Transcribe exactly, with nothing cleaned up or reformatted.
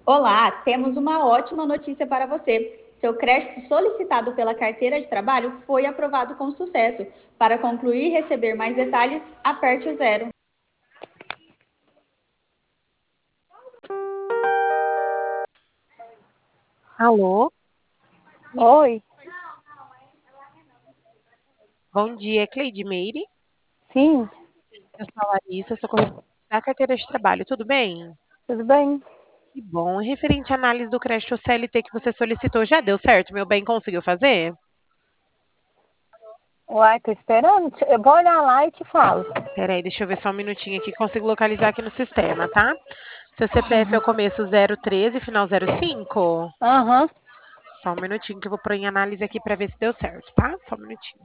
Olá, temos uma ótima notícia para você. Seu crédito solicitado pela carteira de trabalho foi aprovado com sucesso. Para concluir e receber mais detalhes, aperte o zero. Alô, Oi, bom dia, Cleide Meire. sim, Eu sou a Larissa, sou corretora da carteira de trabalho, tudo bem? tudo bem? Que bom. E referente à análise do crédito C L T que você solicitou, já deu certo? Meu bem, conseguiu fazer? Uai, tô esperando. Eu vou olhar lá e te falo. Peraí, deixa eu ver só um minutinho aqui, consigo localizar aqui no sistema, tá? Seu C P F é o começo zero treze, final zero cinco? Aham. Só um minutinho que eu vou pôr em análise aqui para ver se deu certo, tá? Só um minutinho.